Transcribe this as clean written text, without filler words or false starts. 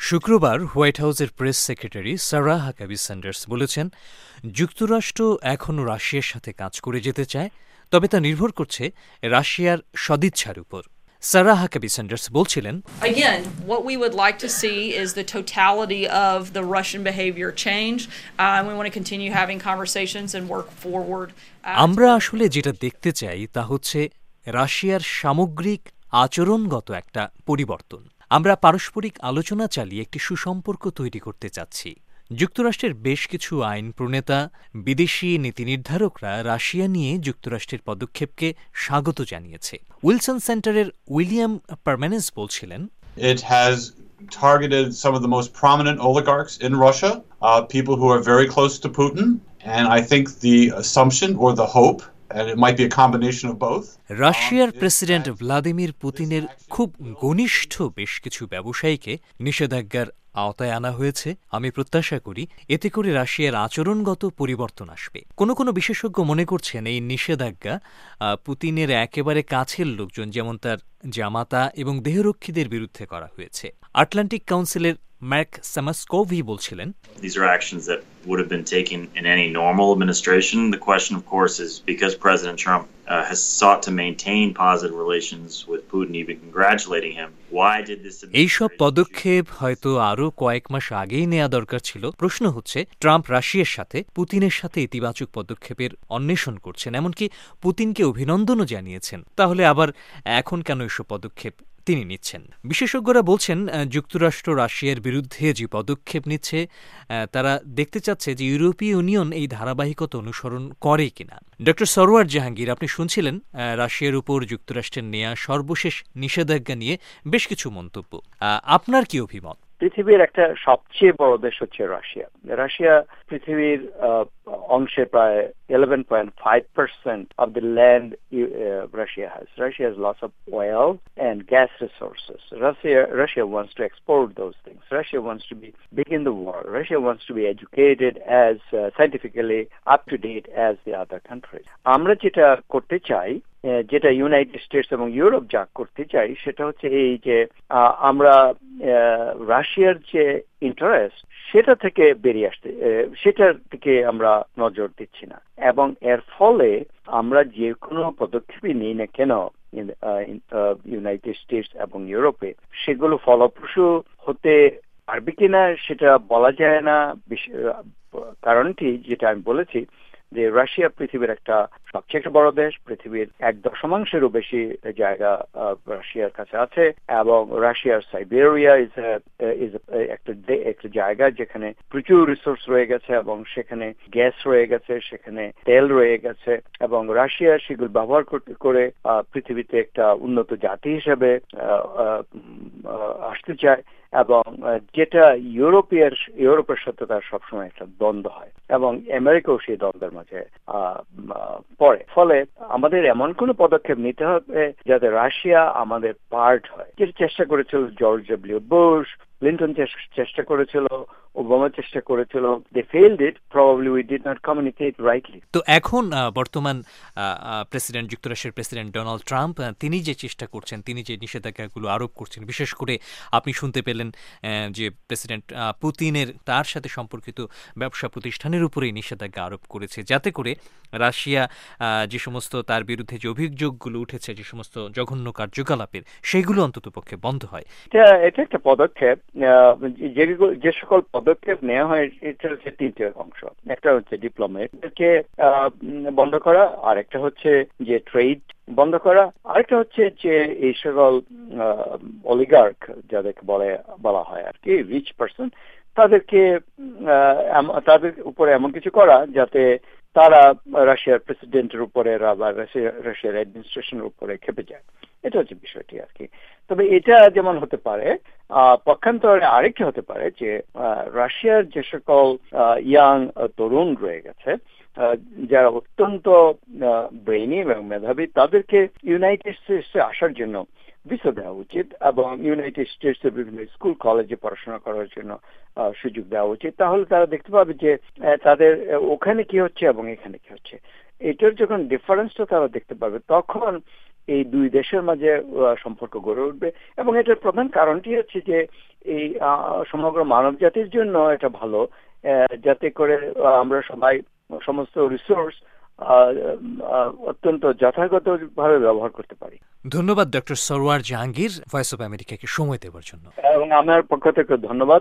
শুক্রবার হোয়াইট হাউসের press secretary Sarah Huckabee Sanders বলেছেন, যুক্তরাষ্ট্র এখনও রাশিয়ার সাথে কাজ করে যেতে চায়, তবে তা নির্ভর করছে রাশিয়ার সদিচ্ছার উপর। সারাহ হাকাবি স্যান্ডার্স বলছিলেন, Again, what we would like to see is the totality of the Russian behavior change. We want to continue having conversations and work forward. আমরা আসলে যেটা দেখতে চাই তা হচ্ছে রাশিয়ার সামগ্রিক আচরণগত একটা পরিবর্তন। আমরা পারস্পরিক আলোচনা চালিয়ে একটি সুসম্পর্ক তৈরি করতে চাচ্ছি। যুক্তরাষ্ট্রের বেশ কিছু আইন প্রণেতা, বিদেশি নীতি নির্ধারকরা রাশিয়া নিয়ে যুক্তরাষ্ট্রের পদক্ষেপকে স্বাগত জানিয়েছে। উইলসন সেন্টারের উইলিয়াম পারম্যানেন্স বলছিলেন, It has targeted some of the most prominent oligarchs in Russia, people who are very close to Putin, and I think the assumption or the hope, and it might be a combination of both. রাশিয়ার president Vladimir পুতিনের খুব ঘনিষ্ঠ বেশ কিছু ব্যবসায়ীকে নিষেধাজ্ঞার আওতায় আনা হয়েছে। আমি প্রত্যাশা করি এতে করে রাশিয়ার আচরণগত পরিবর্তন আসবে। কোনো বিশেষজ্ঞ মনে করছেন এই নিষেধাজ্ঞা পুতিনের একেবারে কাছের লোকজন, যেমন তার জামাতা এবং দেহরক্ষীদের বিরুদ্ধে করা হয়েছে। আটলান্টিক কাউন্সিলের ম্যার্ক সামাসকোভি বলছিলেন, These are actions that would have been taken in any normal administration. The question, of course, is because President Trump has sought to maintain positive relations with Putin, even congratulating him. Why did this? এইসব পদক্ষেপ হয়তো আরও কয়েক মাস আগেই নেওয়া দরকার ছিল। প্রশ্ন হচ্ছে, ট্রাম্প রাশিয়ার সাথে পুতিনের সাথে ইতিবাচক পদক্ষেপের অন্বেষণ করছেন, এমনকি পুতিনকে অভিনন্দনও জানিয়েছেন। তাহলে আবার এখন কেন এসব পদক্ষেপ তিনি নিচ্ছেন? বিশেষজ্ঞরা বলছেন, যুক্তরাষ্ট্র রাশিয়ার বিরুদ্ধে যে পদক্ষেপ নিচ্ছে তারা দেখতে চাচ্ছে যে ইউরোপীয় ইউনিয়ন এই ধারাবাহিকতা অনুসরণ করে কিনা। ডক্টর সরওয়ার জাহাঙ্গীর, আপনি শুনছিলেন রাশিয়ার উপর যুক্তরাষ্ট্রের নেয়া সর্বশেষ নিষেধাজ্ঞা নিয়ে বেশ কিছু মন্তব্য। আপনার কি অভিমত? পৃথিবীর একটা সবচেয়ে বড় দেশ হচ্ছে রাশিয়া। রাশিয়া পৃথিবীর অংশে প্রায় 11.5% of the land Russia has. Russia has lots of oil and gas resources. Russia wants to export those things. Russia wants to be big in the world. Russia wants to be educated as scientifically up to date as the other countries. আমরা যেটা করতে চাই, যেটা United states এবং Europe যা করতে চাই, সেটা হচ্ছে এই যে আমরা রাশিয়ার যে ইন্টারেস্ট সেটা থেকে বেরিয়ে আসতে, সেটার দিকে আমরা নজর দিচ্ছি না। এবং এর ফলে আমরা যে কোনো পদক্ষেপই নিই না কেন ইউনাইটেড স্টেটস এবং ইউরোপে, সেগুলো ফলপ্রসূ হতে পারবে কিনা সেটা বলা যায় না। কারণটি যেটা আমি বলেছি, যে রাশিয়া পৃথিবীর একটা সবচেয়ে একটা বড় দেশ, পৃথিবীর 1/10 বেশি জায়গা রাশিয়ার কাছে আছে, এবং রাশিয়ার সাইবেরিয়া একটা জায়গা যেখানে প্রচুর রিসোর্স রয়ে গেছে, এবং সেখানে গ্যাস রয়ে গেছে, সেখানে তেল রয়ে গেছে, এবং রাশিয়া সেগুলো ব্যবহার করে পৃথিবীতে একটা উন্নত জাতি হিসেবে আসতে চায়, এবং যেটা ইউরোপের সাথে তার সবসময় একটা দ্বন্দ্ব হয়, এবং আমেরিকাও সেই দ্বন্দ্বের মাঝে পড়ে। ফলে আমাদের এমন কোন পদক্ষেপ নিতে হবে যাতে রাশিয়া আমাদের পার্ট হয়, যেটা চেষ্টা করেছিল জর্জ ডব্লিউ বুশ, ক্লিন্টন চেষ্টা করেছিল, ওবামা চেষ্টা করেছিল। They failed it. Probably we did not communicate rightly. তো এখন বর্তমান যুক্তরাষ্ট্রের প্রেসিডেন্ট ডোনাল্ড ট্রাম্প তিনি যে চেষ্টা করছেন, তিনি যে নিষেধাজ্ঞাগুলো আরোপ করছেন, বিশেষ করে আপনি শুনতে পেলেন যে প্রেসিডেন্ট পুতিনের তার সাথে সম্পর্কিত ব্যবসা প্রতিষ্ঠানের উপরেই নিষেধাজ্ঞা আরোপ করেছে, যাতে করে রাশিয়া যে সমস্ত তার বিরুদ্ধে যে অভিযোগগুলো উঠেছে, যে সমস্ত জঘন্য কার্যকলাপের, সেগুলো অন্ততপক্ষে বন্ধ হয়। এটা একটা পদক্ষেপ। যে সকল পদক্ষেপ নেওয়া হয়, এটা হচ্ছে তিনটে অংশ। একটা হচ্ছে ডিপ্লোমেটকে বন্ধ করা, আরেকটা হচ্ছে যে ট্রেড বন্ধ করা, আরেকটা হচ্ছে যে এই সকল অলিগার্ক যাদেরকে বলা হয় আর কি, রিচ পারসন, তাদের উপরে এমন কিছু করা যাতে তারা রাশিয়ার প্রেসিডেন্টের উপরে বা রাশিয়ার অ্যাডমিনিস্ট্রেশনের উপরে খেপে যায়। এটা হচ্ছে বিষয়টি আর কি। তবে এটা যেমন হতে পারে, পক্ষান্তরে আরেকটি হতে পারে যে রাশিয়ার যে সকল ইয়াং তরুণ রয়ে গেছে, যারা অত্যন্ত ব্রেইনি এবং মেধাবী, তাদেরকে ইউনাইটেড স্টেটসে আসার জন্য ভিসা দেওয়া উচিত, এবং ইউনাইটেড স্টেটসের বিভিন্ন স্কুল কলেজে পড়াশোনা করার জন্য সুযোগ দেওয়া উচিত। তাহলে তারা দেখতে পাবে যে তাদের ওখানে কি হচ্ছে এবং এখানে কি হচ্ছে। এটার যখন ডিফারেন্সটা তারা দেখতে পাবে, তখন এই দুই দেশের মাঝে সম্পর্ক গড়ে উঠবে। এবং এটার প্রধান কারণটি হচ্ছে যে এই সমগ্র মানব জাতির জন্য এটা ভালো, যাতে করে আমরা সবাই সমস্ত রিসোর্স অত্যন্ত যথাযথভাবে ব্যবহার করতে পারি। ধন্যবাদ doctor Sarwar Jahangir, voice of আমেরিকাকে সময় দেওয়ার জন্য। এবং আমার পক্ষ থেকে ধন্যবাদ।